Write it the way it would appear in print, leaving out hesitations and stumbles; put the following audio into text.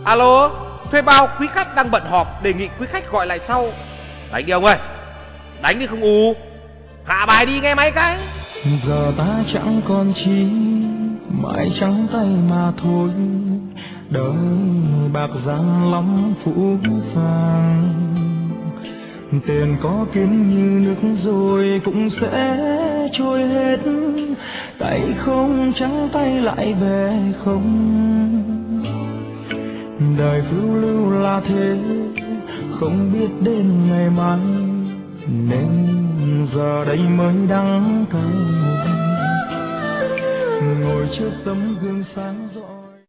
Alo, thuê bao quý khách đang bận họp, đề nghị quý khách gọi lại sau. Đánh đi ông ơi, đánh đi không ù. Hạ bài đi nghe máy cái. Giờ ta chẳng còn chi, mãi trắng tay mà thôi. Đời bạc gian lắm phũ phàng, tiền có kiếm như nước rồi cũng sẽ trôi hết. Tay không trắng tay lại về không. Đời phiêu lưu là thế, không biết đến ngày mai, nên giờ đây mới đắng cay. Ngồi trước tấm gương